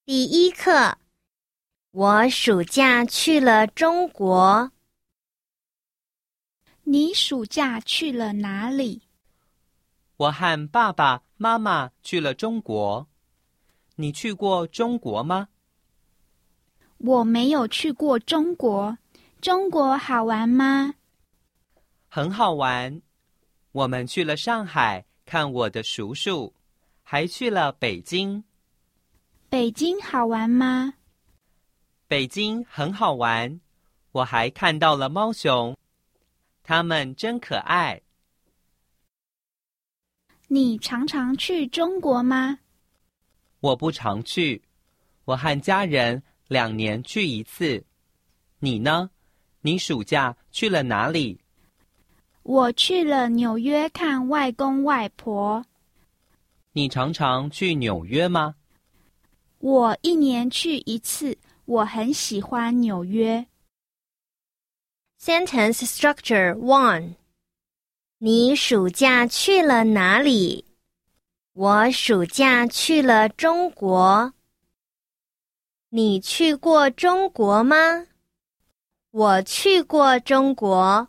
第一课，我暑假去了中国。 你暑假去了哪里？ 我和爸爸妈妈去了中国。你去过中国吗？ 我没有去过中国。中国好玩吗？ 很好玩。我们去了上海看我的叔叔，还去了北京。 北京好玩吗？ 北京很好玩，我还看到了猫熊，它们真可爱。 你常常去中国吗？ 我不常去，我和家人2年去一次。你呢？你暑假去了哪里？ 我去了纽约看外公外婆。 你常常去纽约吗？ 我1年去一次，我很喜欢纽约。 Sentence Structure 1. 你暑假去了哪里？我暑假去了中国。你去过中国吗？我去过中国。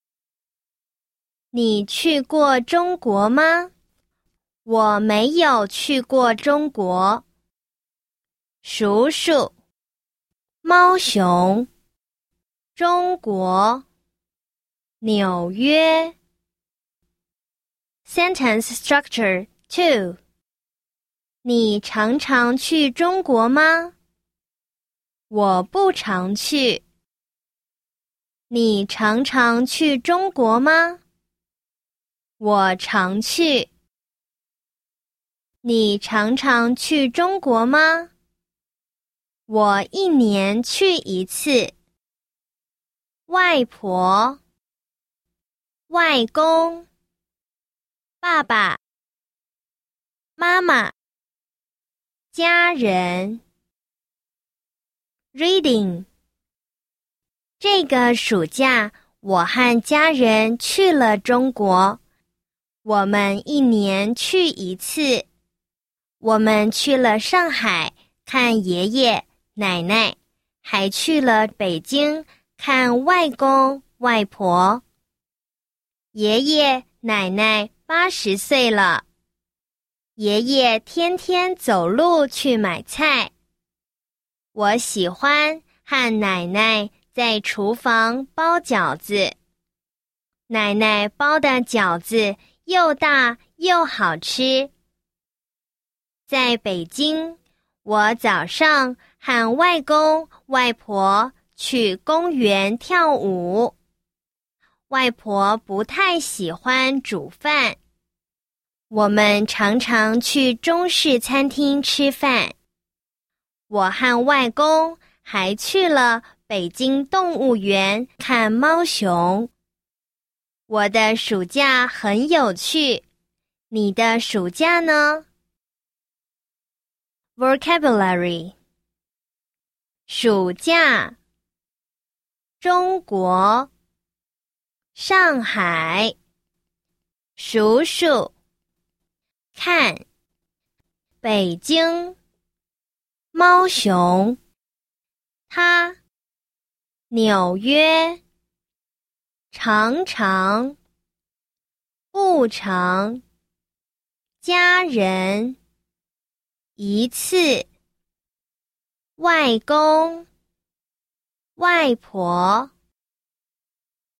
你去过中国吗？我没有去过中国。叔叔，猫熊，中国，纽约。Sentence Structure 2. 你常常去中国吗？我不常去。你常常去中国吗？我常去。你常常去中国吗？我1年去一次。外婆，外公，爸爸，妈妈，家人。Reading. 这个暑假，我和家人去了中国。我们1年去一次。我们去了上海看爷爷奶奶，还去了北京看外公外婆。爷爷奶奶80岁了，爷爷天天走路去买菜。我喜欢和奶奶在厨房包饺子。奶奶包的饺子又大又好吃。在北京，我早上和外公外婆去公园跳舞。外婆不太喜欢煮饭。我们常常去中式餐厅吃饭。我和外公还去了北京动物园看猫熊。我的暑假很有趣，你的暑假呢？Vocabulary. 暑假，中国，上海，叔叔，看，北京，猫熊，他，纽约，常常，不常，家人，一次，外公，外婆。